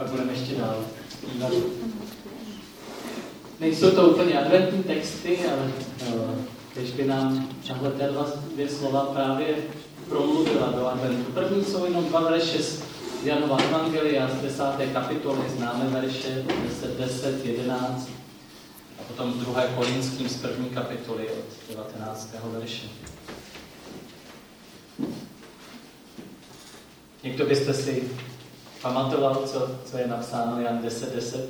pak budeme ještě dál zpívat. Nejsou to úplně adventní texty, ale když by nám tahle dvě slova právě promluvila do adventu. První jsou jenom 2 verše z Janova Evangelia z 10. kapitoly, známe verše 10, 10, 11 a potom z 2. Korinským z 1. kapitoly od 19. verše. Někdo byste si pamatoval, co je napsáno Jan 10, 10?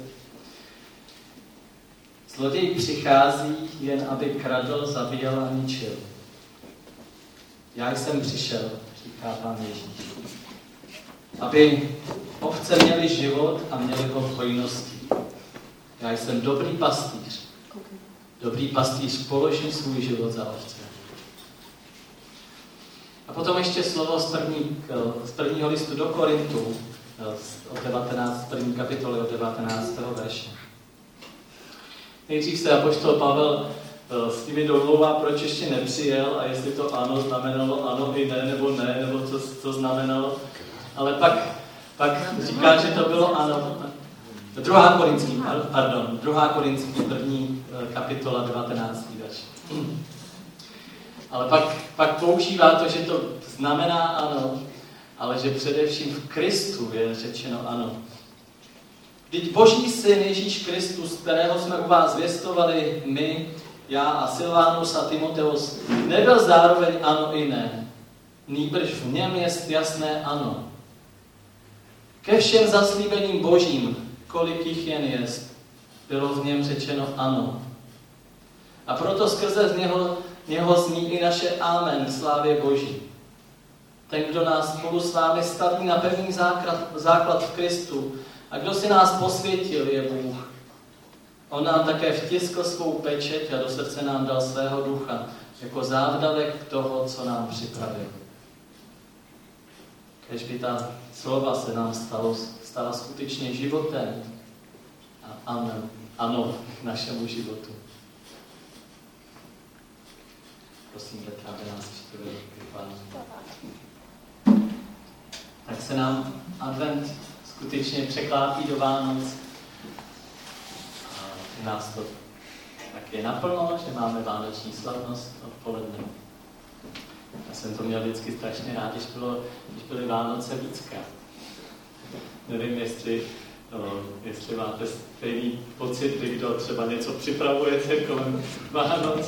Zloděj přichází jen, aby kradl, zabíjel a ničil. Já jsem přišel, říká Pán Ježíš, aby ovce měly život a měly ho v hojnosti. Já jsem dobrý pastýř. Dobrý pastýř položí svůj život za ovce. A potom ještě slovo z prvního listu do Korintu, od 19. první kapitoly od 19. verše. Nejdřív se apoštol Pavel s nimi domlouvá, proč ještě nepřijel a jestli to ano znamenalo ano i ne, nebo co znamenalo. Ale pak říká, že to bylo ano. 2. Korinský, první kapitola, 19. verš. Ale pak používá to, že to znamená ano, ale že především v Kristu je řečeno ano. Vždyť Boží syn Ježíš Kristus, kterého jsme u vás zvěstovali my, já a Silvánus a Timoteus, nebyl zároveň ano i ne. Nýbrž v něm je jasné ano. Ke všem zaslíbením Božím, kolik jich jen jest, bylo v něm řečeno ano. A proto skrze z něho zní i naše amen v slávě Boží. Ten, kdo nás spolu s vámi staví na pevný základ v Kristu, a kdo si nás posvětil, je Bůh. On nám také vtiskl svou pečeť a do srdce nám dal svého ducha, jako závdavek toho, co nám připravil. Kéž by ta slova se nám stala skutečně životem a ano k našemu životu. Prosím, Petra, aby nás ještě vypadl. Tak se nám advent skutečně překlápí do Vánoc. U nás to tak je naplno, že máme vánoční slavnost odpoledne. Já jsem to měl vždycky strašně rád, když byly Vánoce víckrát. Nevím, jestli máte stejný pocit, vy, kdo třeba něco připravujete kolem Vánoc.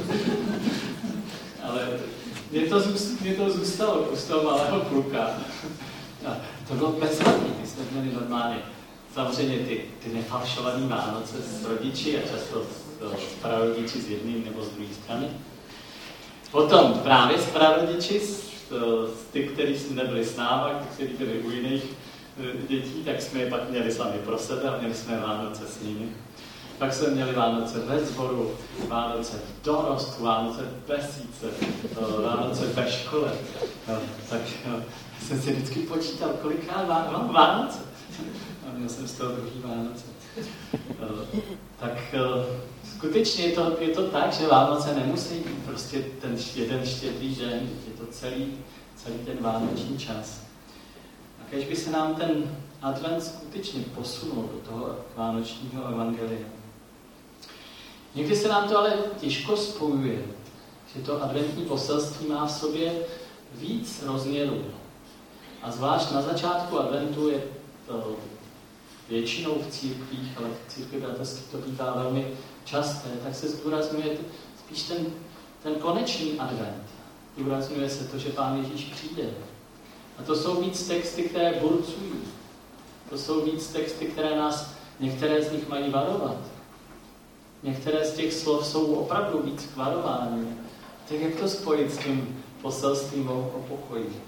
Ale mě to zůstalo z toho malého kluka. A to bylo bezvadný, my jsme měli normálně samozřejmě ty nefalšované Vánoce s rodiči a často s prarodiči z jedné nebo z druhé strany. Potom právě s prarodiči, ty, kteří nebyli s náma, kteří byli u jiných dětí, tak jsme je pak měli sami pro sebe a měli jsme Vánoce s nimi. Pak jsme měli Vánoce ve sboru, Vánoce v dorostu, Vánoce v besídce, Vánoce ve škole. Tak jsem si vždycky počítal, kolikrát mám Vánoce. A měl jsem z toho druhý Vánoce. Tak skutečně je to tak, že Vánoce nemusí být prostě ten jeden štědrý den, je to celý ten vánoční čas. A když by se nám ten advent skutečně posunul do toho vánočního evangelia. Někdy se nám to ale těžko spojuje, že to adventní poselství má v sobě víc rozměrů. A zvlášť na začátku adventu je to většinou v církvích, ale v církvi bratrských to bývá velmi časté, tak se zdůrazňuje spíš ten konečný advent. Zdůrazňuje se to, že Pán Ježíš přijde. A to jsou víc texty, které burcují. To jsou víc texty, které nás, některé z nich mají varovat. Některé z těch slov jsou opravdu víc k varování. Tak jak to spojit s tím poselstvím o pokoji?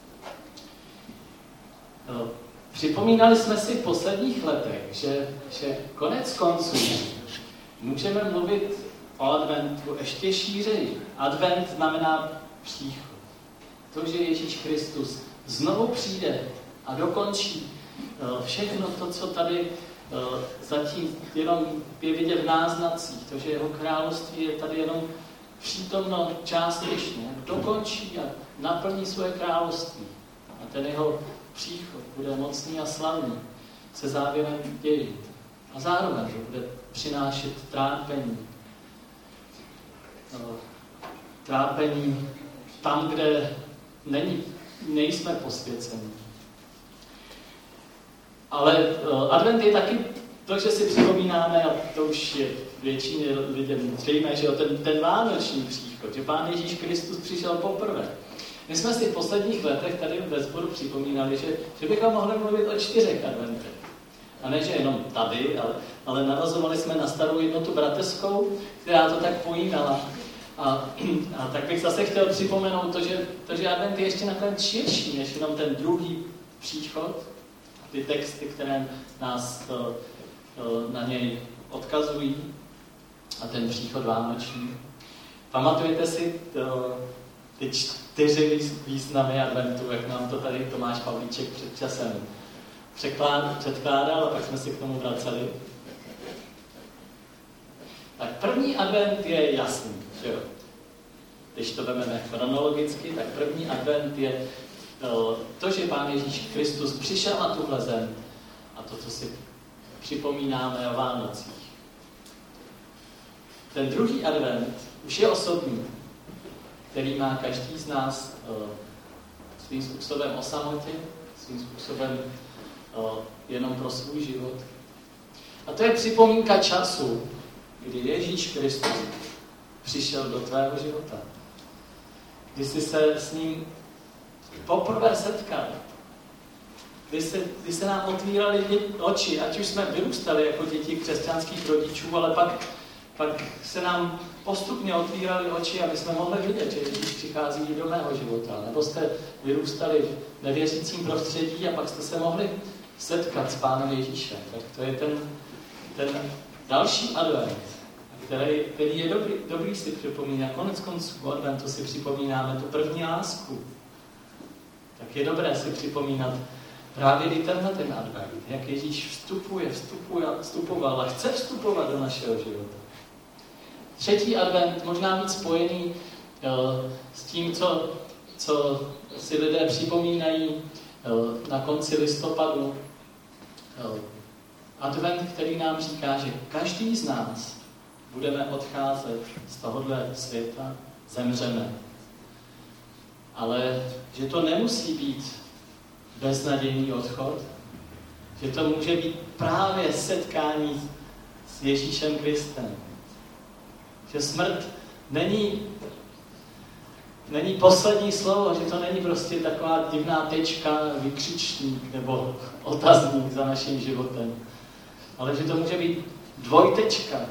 Připomínali jsme si v posledních letech, že konec konců můžeme mluvit o adventu ještě šířeji. Advent znamená příchod. To, že Ježíš Kristus znovu přijde a dokončí všechno to, co tady zatím jenom je vidět v náznacích. To, že jeho království je tady jenom přítomno částečně. Dokončí a naplní svoje království. A ten jeho příchod bude mocný a slavný. se závěrem dějit. A zároveň, že bude přinášet trápení. Trápení tam, kde nejsme posvěceni. Ale advent je taky to, že si připomínáme, a to už je většině lidem zřejmé, že ten vánoční příchod, že Pán Ježíš Kristus přišel poprvé. My jsme si v posledních letech tady ve sboru připomínali, že bychom mohli mluvit o 4 adventech. A ne, že jenom tady, ale navazovali jsme na starou jednotu bratrskou, která to tak pojímala. A tak bych zase chtěl připomenout to, že advent je ještě nakonec širší, než jenom ten druhý příchod, ty texty, které nás na něj odkazují, a ten příchod vánoční. Pamatujete si ty 4 významy adventu, jak nám to tady Tomáš Pavlíček před časem předkládal, a pak jsme si k tomu vraceli. Tak první advent je jasný, že jo? Když to vezmeme chronologicky, tak první advent je to, že Pán Ježíš Kristus přišel na tuhle zem a to, co si připomínáme o Vánocích. Ten druhý advent už je osobní, který má každý z nás svým způsobem o samotě, svým způsobem jenom pro svůj život. A to je připomínka času, kdy Ježíš Kristus přišel do tvého života. Kdy jsi se s ním poprvé setkal. Kdy se nám otvíraly oči, ať už jsme vyrůstali jako děti křesťanských rodičů, ale pak se nám postupně otvíraly oči, aby jsme mohli vidět, že Ježíš přichází do mého života. Nebo jste vyrůstali v nevěřícím prostředí a pak jste se mohli setkat s Pánem Ježíšem. Tak to je ten další advent, který je dobrý si připomínat. Konec konců adventu si připomínáme tu první lásku. Tak je dobré si připomínat právě i ten advent, jak Ježíš vstupoval a chce vstupovat do našeho života. Třetí advent, možná víc spojený s tím, co si lidé připomínají na konci listopadu. Advent, který nám říká, že každý z nás budeme odcházet z tohohle světa, zemřeme. Ale že to nemusí být beznadějný odchod, že to může být právě setkání s Ježíšem Kristem. Že smrt není poslední slovo, že to není prostě taková divná tečka, vykřičník nebo otazník za naším životem. Ale že to může být dvojtečka.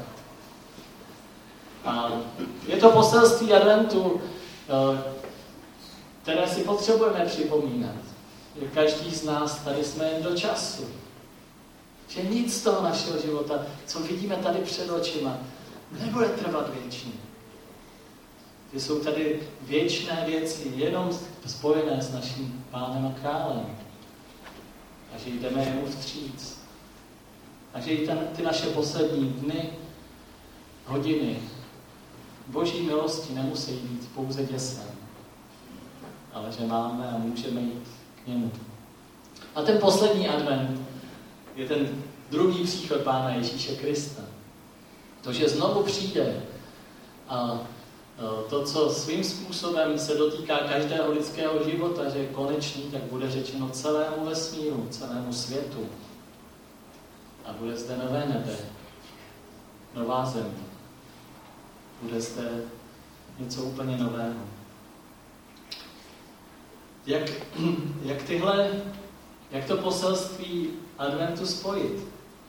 A je to poselství adventu, které si potřebujeme připomínat. Že každý z nás tady jsme jen do času. Že nic z toho našeho života, co vidíme tady před očima, nebude trvat věčně. Že jsou tady věčné věci, jenom spojené s naším Pánem a Králem. A že jdeme jemu vstříc. A že i ty naše poslední dny, hodiny Boží milosti nemusí být pouze děsem, ale že máme a můžeme jít k němu. A ten poslední advent je ten druhý příchod Pána Ježíše Krista. To, že znovu přijde a to, co svým způsobem se dotýká každého lidského života, že je konečný, tak bude řečeno celému vesmíru, celému světu. A bude zde nové nebe, nová země. Bude zde něco úplně nového. Jak to poselství adventu spojit?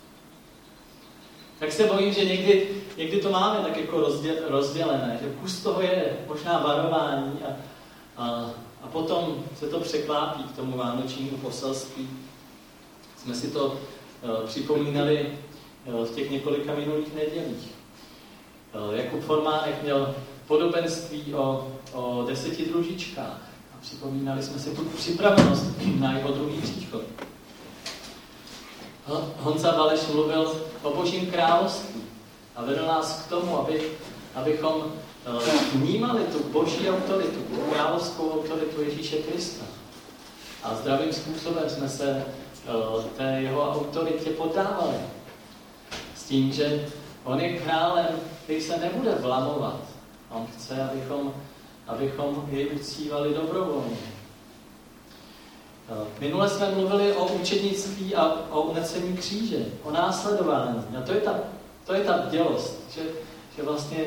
Tak se bojím, že někdy to máme tak jako rozdělené, že kus toho je možná varování a potom se to překlápí k tomu vánočnímu poselství. Jsme si to připomínali v těch několika minulých nedělích. Jakub Formánek měl podobenství o 10 družičkách. A připomínali jsme si tu připravenost na jeho druhý příchod. Honza Baleš mluvil o Božím království a vedl nás k tomu, abychom vnímali tu Boží autoritu, tu královskou autoritu Ježíše Krista. A zdravým způsobem jsme se té jeho autoritě poddávali. S tím, že on je králem, který se nebude vlamovat. On chce, abychom jej uctívali dobrovolně. Minule jsme mluvili o učednictví a o unesení kříže, o následování. A to je ta bdělost, že vlastně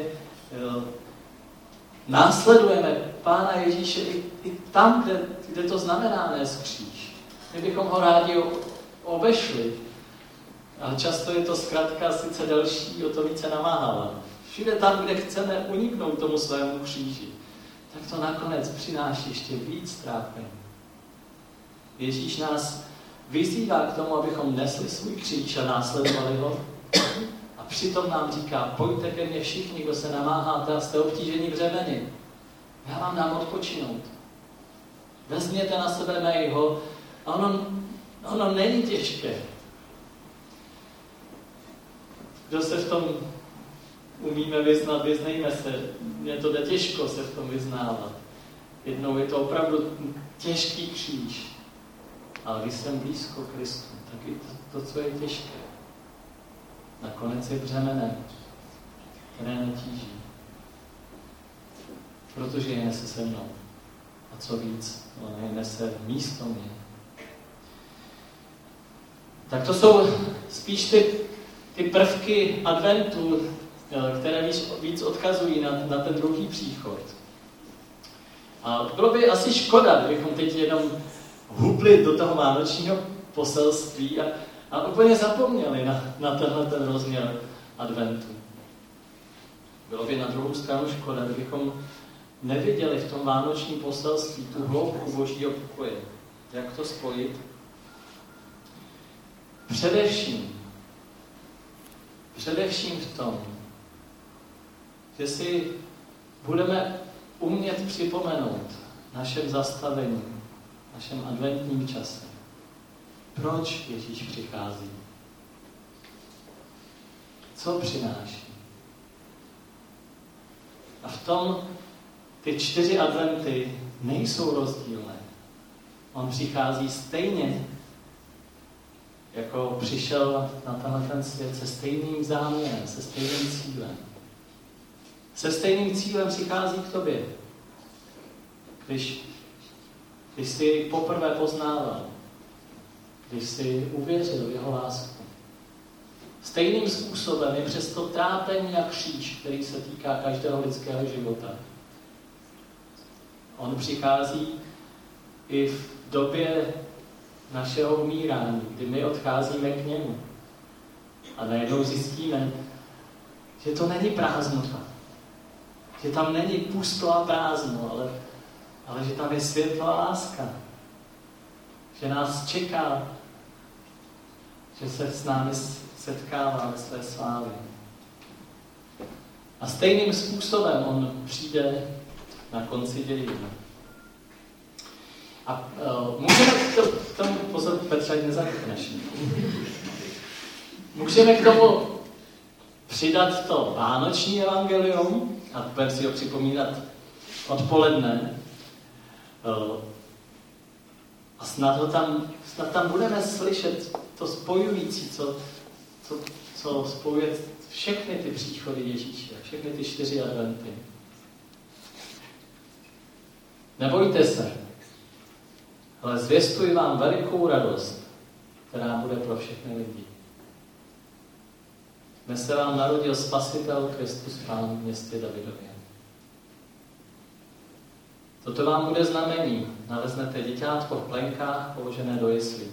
následujeme Pána Ježíše i tam, kde to znamená nést kříž. My bychom ho rádi obešli, ale často je to zkratka sice delší, o to více namáháváme. Všude tam, kde chceme uniknout tomu svému kříži, tak to nakonec přináší ještě víc trápení. Ježíš nás vyzývá k tomu, abychom nesli svůj kříž a následovali ho. A přitom nám říká, pojďte ke mně všichni, kdo se namáháte a jste obtíženi břemeny. Já vám dám odpočinout. Vezměte na sebe mého. A ono není těžké. Kdo se v tom umíme vyznat, vyznejme se. Mně to jde těžko se v tom vyznávat. Jednou je to opravdu těžký kříž. Ale když jsem blízko Kristu, tak i to, co je těžké, nakonec je břemenem, které netíží. Protože je nese se mnou. A co víc, on je nese místo mě. Tak to jsou spíš ty prvky adventu, které víc odkazují na ten druhý příchod. A bylo by asi škoda, kdybychom teď jenom hubli do toho vánočního poselství a úplně zapomněli na ten rozměr adventu. Bylo by na druhou stranu škoda, kdybychom neviděli v tom vánočním poselství tu hloubku Božího pokoje. Jak to spojit? Především v tom, že si budeme umět připomenout našem zastavení, našem adventním čase. Proč Ježíš přichází? Co přináší? A v tom ty 4 adventy nejsou rozdílné. On přichází stejně, jako přišel na ten svět se stejným záměrem, se stejným cílem. Se stejným cílem přichází k tobě. Když jsi jej poprvé poznával, když jsi uvěřil v jeho lásku. Stejným způsobem je přes to trápení a kříž, který se týká každého lidského života. On přichází i v době našeho umírání, kdy my odcházíme k němu. A najednou zjistíme, že to není prázdnota. Že tam není pusto a prázdno, ale že tam je světlá láska. Že nás čeká, že se s námi setkává ve své slávě. A stejným způsobem on přijde na konci dějin. A můžeme k tomu, pozor, Petra, nezakneš. Můžeme k tomu přidat to vánoční evangelium a budeme si ho připomínat odpoledne. A snad tam budeme slyšet to spojující, co spojuje všechny ty příchody Ježíše, všechny ty 4 adventy. Nebojte se, ale zvěstuji vám velikou radost, která bude pro všechny lidi. Dnes se vám narodil Spasitel Kristus Pán v městě Davidově. Toto vám bude znamení. Naleznete děťátko v plenkách položené do jeslí.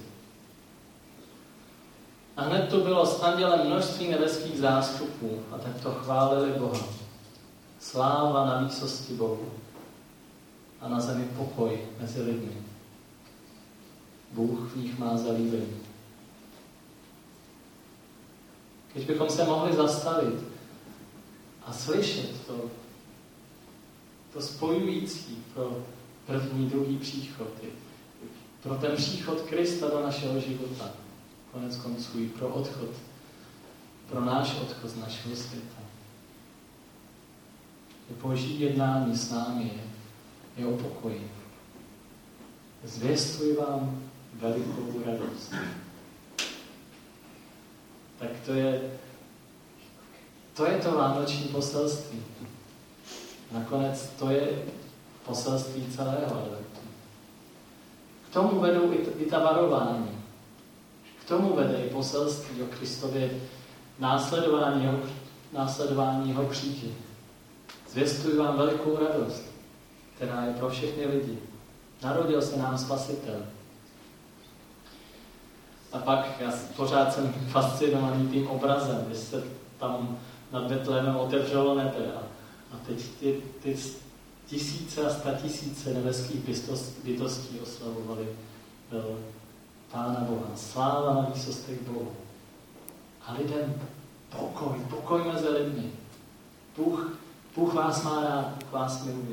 A hned tu bylo s andělem množství nebeských zástupů a tak to chválili Boha. Sláva na výsosti Bohu a na zemi pokoj mezi lidmi. Bůh v nich má zalíbení. Když bychom se mohli zastavit a slyšet to spojující pro první, druhý příchod, pro ten příchod Krista do našeho života, konec konců i pro odchod, pro náš odchod z našeho světa. Že Boží jednání s námi je o pokoji. Zvěstuji vám velikou radost. Tak to je to vánoční poselství. Nakonec to je poselství celého adventu. K tomu vedou i ta varování. K tomu vede i poselství o Kristově následování jeho kříže. Zvěstuji vám velikou radost, která je pro všechny lidi. Narodil se nám Spasitel. A pak já pořád jsem fascinovaný tím obrazem, když se tam nad Betlémem otevřelo nebe a teď ty tisíce a statisíce nebeských bytostí oslavovali Pána Boha. Sláva na výsostech Bohu. A lidem pokoj mezi lidmi. Bůh vás má rád, Bůh vás miluje.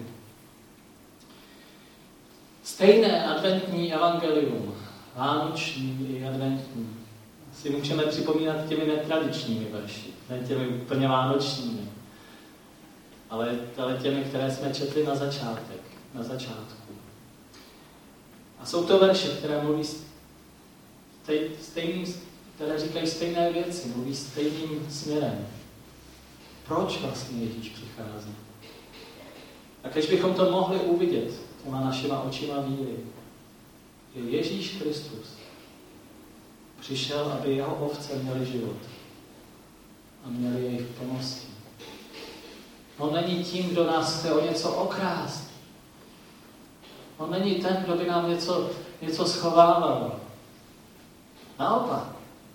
Stejné adventní evangelium, vánoční i adventní, si můžeme připomínat těmi netradičními verši, ne těmi úplně vánočními, ale těmi, které jsme četli na začátku. A jsou to verše, které mluví které říkají stejné věci, mluví stejným směrem. Proč vlastně Ježíš přichází? A když bychom to mohli uvidět těma našima očima víry, že Ježíš Kristus přišel, aby jeho ovce měly život a měly jej v plnosti. On není tím, kdo nás chce o něco okrást. On není ten, kdo by nám něco schovával. Naopak.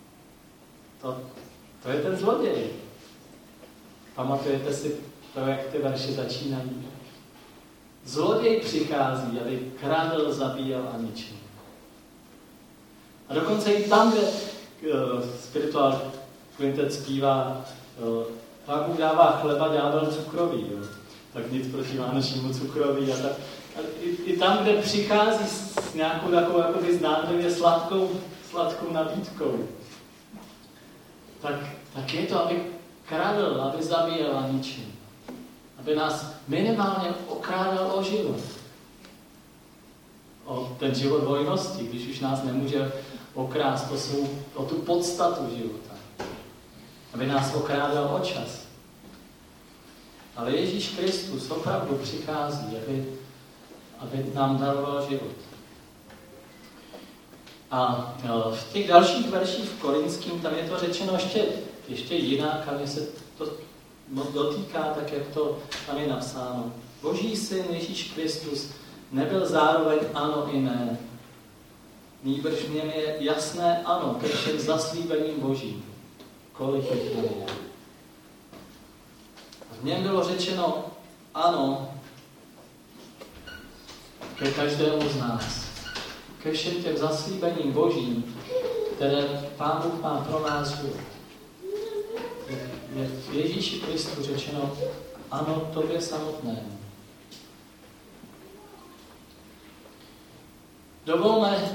To je ten zloděj. Pamatujete si to, jak ty verše začínají? Zloděj přichází, aby kradl, zabíjel a ničil. A dokonce i tam, kde spirituál kvintet zpívá, Pán Bůh dává chleba, ďábel cukroví. Jo? Tak nic proti vánočnímu cukroví. A i tam, kde přichází s nějakou takovou jakoby zdánlivě sladkou nabídkou, tak je to, aby kradl, aby zabíjel a ničil. Aby nás minimálně okrádal o život. O ten život hojnosti, když už nás nemůže okrást o tu podstatu života. Aby nás okrádal o čas. Ale Ježíš Kristus opravdu přichází, aby nám daroval život. A v těch dalších verších v Korinským, tam je to řečeno ještě jinak, a mě se to dotýká, tak jak to tam je napsáno. Boží syn Ježíš Kristus nebyl zároveň ano i ne. Nýbrž v něm je jasné ano ke všem zaslíbením Božím. Kolik jich tam je. V něm bylo řečeno ano ke každému z nás. Ke všem těm zaslíbením Božím, které Pán Bůh má pro nás život. Je v Ježíši Kristu řečeno ano tobě samotnému. Dovolme,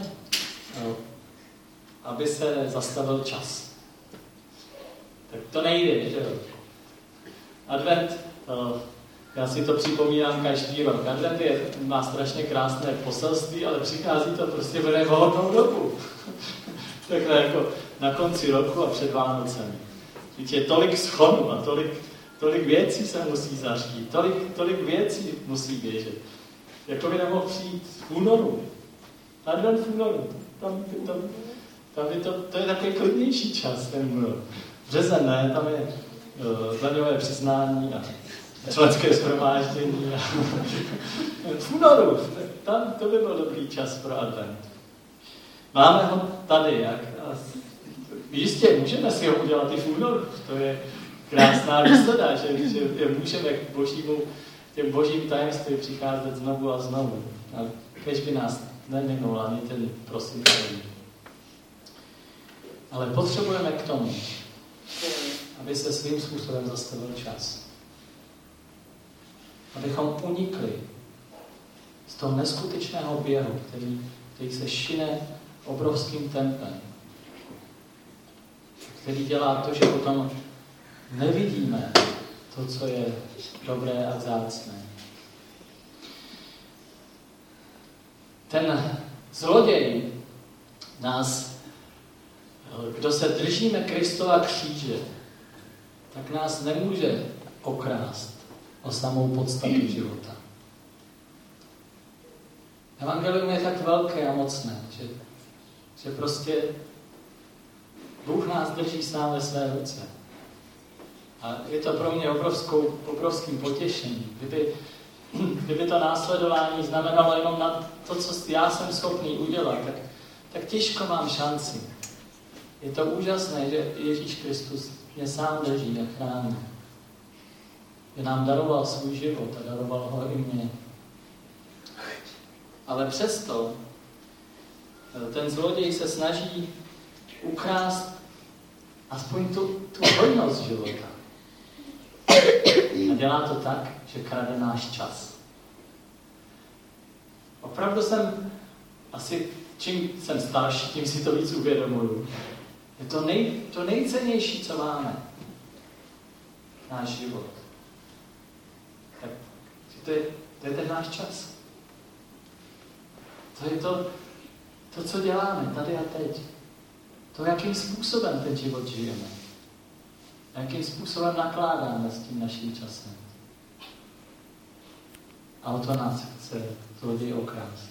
aby se zastavil čas. Tak to nejde, že jo? Advent, já si to připomínám každý rok. Advent má strašně krásné poselství, ale přichází to prostě v nevhodnou dobu. Takhle jako na konci roku a před Vánocemi. Víte, je tolik schonů a tolik věcí se musí zařídit, tolik věcí musí běžet. Jako by nemohl přijít v únoru. Advent v únoru. To je takový klidnější čas, ten únor. Březen ne, tam je daňové přiznání a členské shromáždění. V únoru, tam to by byl dobrý čas pro Advent. Máme ho tady. Jistě, můžeme si ho udělat i v únoru. To je krásná výsada, že můžeme k těm božím tajemství přicházet znovu a znovu. Ale když by nás neminul ani ten prosinkový. Ale potřebujeme k tomu, aby se svým způsobem zastavil čas. Abychom unikli z toho neskutečného běhu, který se šine obrovským tempem. Který dělá to, že potom nevidíme to, co je dobré a vzácné. Ten zloděj kdo se držíme Kristova kříže, tak nás nemůže okrást o samou podstatu života. Evangelium je tak velké a mocné, že prostě Bůh nás drží sám ve své ruce. A je to pro mě obrovským potěšením. Kdyby to následování znamenalo jenom na to, co já jsem schopný udělat, tak těžko mám šanci. Je to úžasné, že Ježíš Kristus mě sám drží a chrání. Že nám daroval svůj život a daroval ho i mě. Ale přesto ten zloděj se snaží ukrást aspoň tu hojnost života. A dělá to tak, že krade náš čas. Opravdu jsem asi, čím jsem starší, tím si to víc uvědomuju. Je to nejcennější, co máme. Náš život. Tak to je ten náš čas. To je to, co děláme tady a teď. To, jakým způsobem ten život žijeme. A jakým způsobem nakládáme s tím naším časem. A o to nás chce zloděj okrást.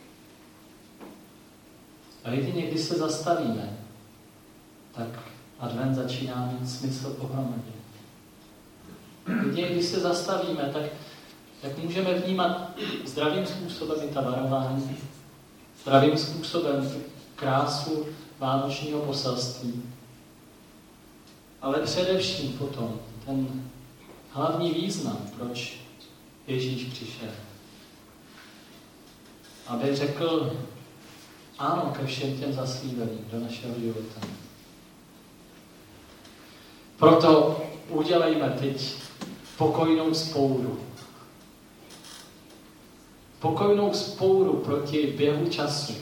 A jedině, když se zastavíme, tak advent začíná mít smysl pohromadě. Jedině, když se zastavíme, tak můžeme vnímat zdravým způsobem i ta varování, zdravým způsobem krásu vánočního poselství. Ale především potom ten hlavní význam, proč Ježíš přišel. Aby řekl ano ke všem těm zaslíbeným do našeho života. Proto udělejme teď pokojnou vzpouru. Pokojnou vzpouru proti běhu času.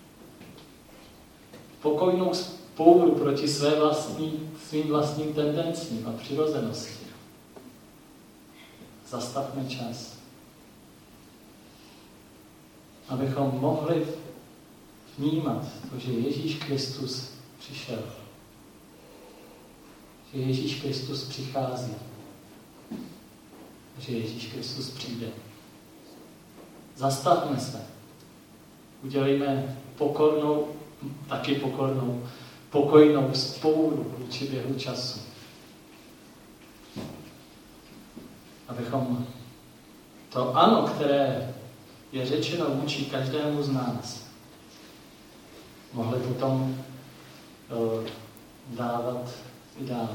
Pokojnou vzpouru proti svým vlastním tendencím a přirozenosti. Zastavme čas. Abychom mohli vnímat to, že Ježíš Kristus přišel. Že Ježíš Kristus přichází. Že Ježíš Kristus přijde. Zastavme se. Udělejme pokojnou vzpouru vůči běhu času. Abychom to ano, které je řečeno vůči každému z nás, mohli potom dávat i dál.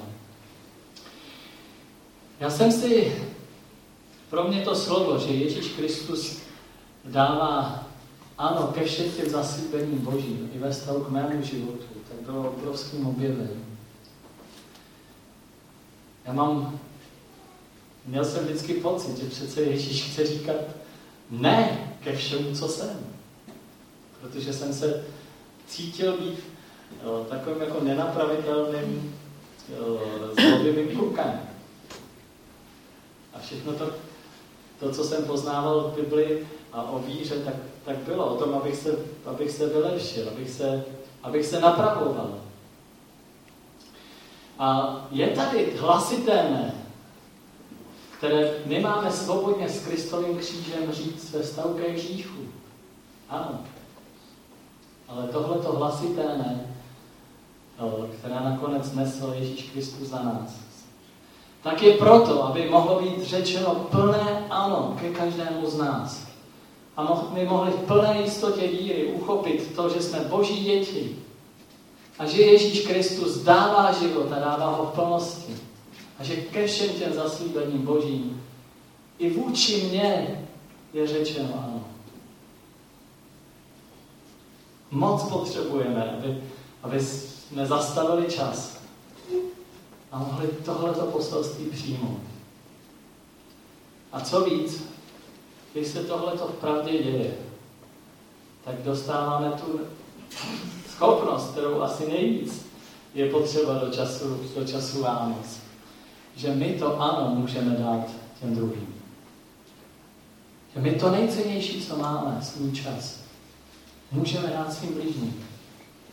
Já jsem si, pro mě to slovo, že Ježíš Kristus dává ano ke všem těm zaslíbením Božím i ve vztahu k mému životu, tak bylo obrovským objevem. Měl jsem vždycky pocit, že přece Ježíš chce říkat ne ke všemu, co jsem. Protože jsem se cítil být takovým jako nenapravitelným zlobivým klukem. A všechno to, co jsem poznával v Bibli a o víře, tak bylo o tom, abych se vylepšil, abych se napravoval. A je tady hlasité ne, které my máme svobodně s Kristovým křížem říct ve vztahu ke hříchu. Ano. Ale tohleto hlasité ne, které nakonec nesl Ježíš Kristus za nás, tak je proto, aby mohlo být řečeno plné ano ke každému z nás. A my mohli v plné jistotě víry uchopit to, že jsme Boží děti. A že Ježíš Kristus dává život a dává ho v plnosti. A že ke všem těm zaslíbením Božím i vůči mně je řečeno ano. Moc potřebujeme, aby jsme zastavili čas a mohli tohleto poselství přijmout. A co víc, když se tohleto v pravdě děje, tak dostáváme tu schopnost, kterou asi nejvíc je potřeba do času Vánoc. Že my to ano můžeme dát těm druhým. Že my to nejcennější, co máme, svůj čas, můžeme dát svým bližním.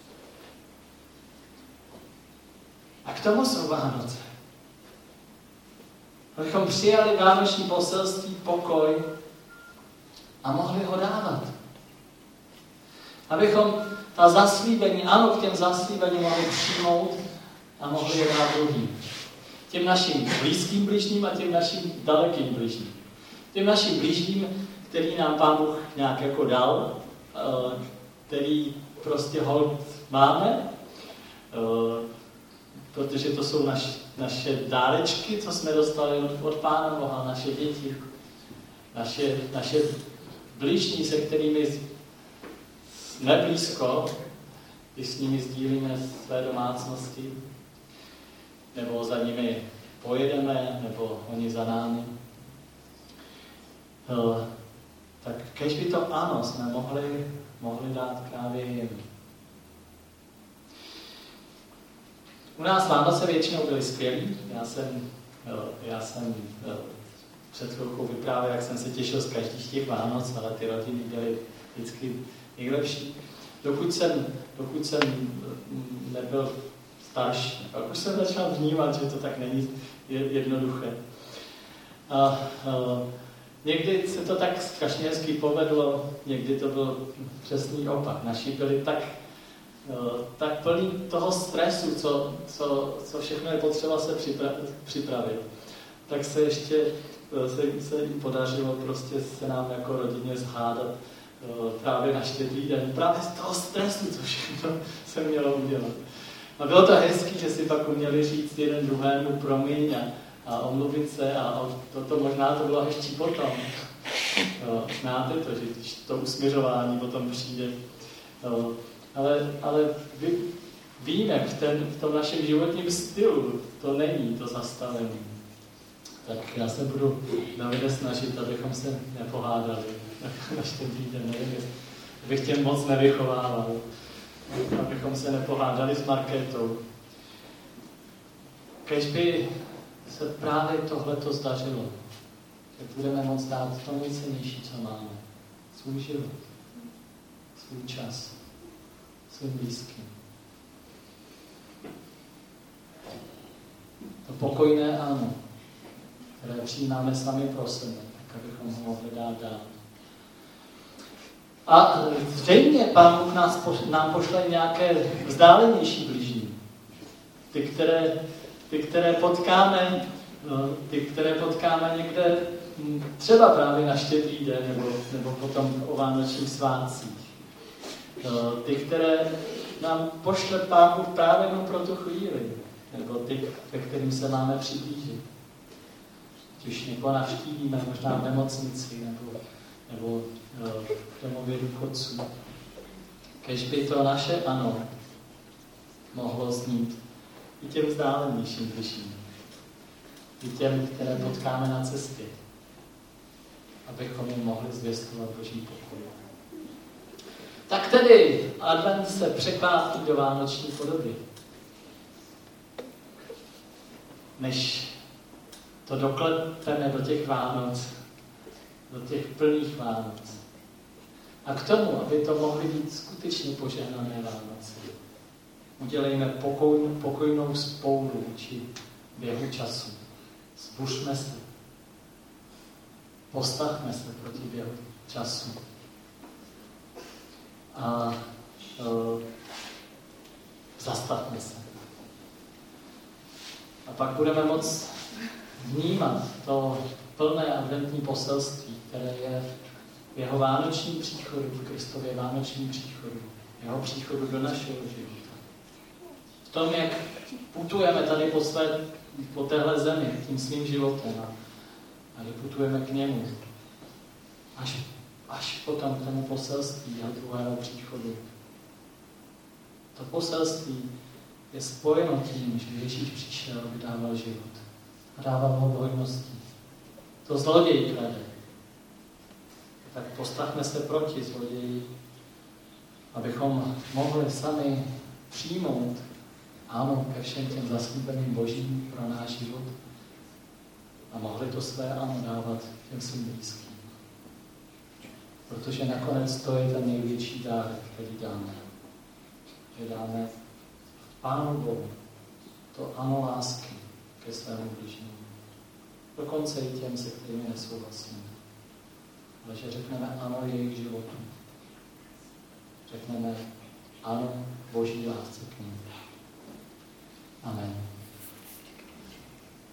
A k tomu jsou Vánoce. Abychom přijali vánoční poselství, pokoj a mohli ho dávat. Abychom ta zaslíbení, ano, k těm zaslíbením mohli přijmout a mohli je dát druhým. Těm našim blízkým bližním a těm našim dalekým bližním. Těm našim bližním, který nám Pán Bůh nějak jako dal, který prostě hold máme, protože to jsou naše dárečky, co jsme dostali od Pána Boha, naše děti, naše bližní, se kterými jsme blízko, když s nimi sdílíme své domácnosti, nebo za nimi pojedeme, nebo oni za námi. Tak kež by to ano jsme mohli dát právě jim. U nás Vánoce většinou byly skvělý. Já jsem před chvilkou vyprávěl, jak jsem se těšil z každých těch Vánoc, ale ty rodiny byly vždycky nejlepší. Dokud jsem nebyl starší. Pak už jsem začal vnímat, že to tak není jednoduché. Někdy se to tak strašně hezky povedlo, někdy to byl přesný opak. Naši byli tak plný toho stresu, co všechno je potřeba se připravit. Tak se ještě se jim podařilo prostě se nám jako rodině zhádat právě na Štědrý den. Právě z toho stresu, co všechno se mělo udělat. A bylo to hezký, že si pak uměli říct jeden druhému promiň a omluvit se a to možná to bylo hezčí potom. Znáte to, že když to usměřování potom přijde. Ale víme, v tom našem životním stylu to není to zastavení. Tak já se budu Davide snažit, abychom se nepohádali na Štědrý den. Nevím, abych tě moc nevychovával. Abychom se nepohádali s Markétou. Kež by se právě tohleto zdařilo, že budeme moct dát to nejcennější, co máme. Svůj život, svůj čas, svým blízkým. To pokojné ano, které přijímáme sami pro sebe, tak abychom ho mohli dát dál. A zřejmě Pán Bůh nám pošle nějaké vzdálenější bližní. Ty, které potkáme někde třeba právě na Štědrý den nebo potom o vánočních svátcích. Ty, které nám pošle Pán Bůh právě jenom pro tu chvíli. Nebo ty, ke kterým se máme přiblížit. Když někoho navštívíme, možná v nemocnici nebo v domově důchodců. Kež by to naše ano mohlo znít i těm vzdálenějším bližším. I těm, které potkáme na cestě. Abychom jim mohli zvěstovat Boží pokoj. Tak tedy advent se překlápí do vánoční podoby. Než to doklepeme do těch Vánoc, do těch plných Vánoc. A k tomu, aby to mohly být skutečně požehnané Vánoce, udělejme pokojnou spouru či běhu času. Zbuřme se. Postavme se proti běhu času. A zastavme se. A pak budeme moct vnímat to plné adventní poselství, které je v jeho vánočním příchodu, v Kristově vánočním příchodu, jeho příchodu do našeho života. V tom, jak putujeme tady po téhle zemi, tím svým životem a že putujeme k němu. Až potom k tomu poselství a druhého příchodu. To poselství je spojeno tím, že Ježíš přišel, aby dával život. A dával ho v hojnosti. To zloděj klade. Tak postavme se proti zloději, abychom mohli sami přijmout ano ke všem těm zaslíbeným Božím pro náš život a mohli to své ano dávat těm svým blízkým. Protože nakonec to je ten největší dárek, který dáme. Že dáme Pánu Bohu to ano lásky ke svému bližnímu. Dokonce i těm, se kterými nesouhlasíme. Ale že řekneme ano jejich životu. Řekneme ano Boží lásce k nim. Amen.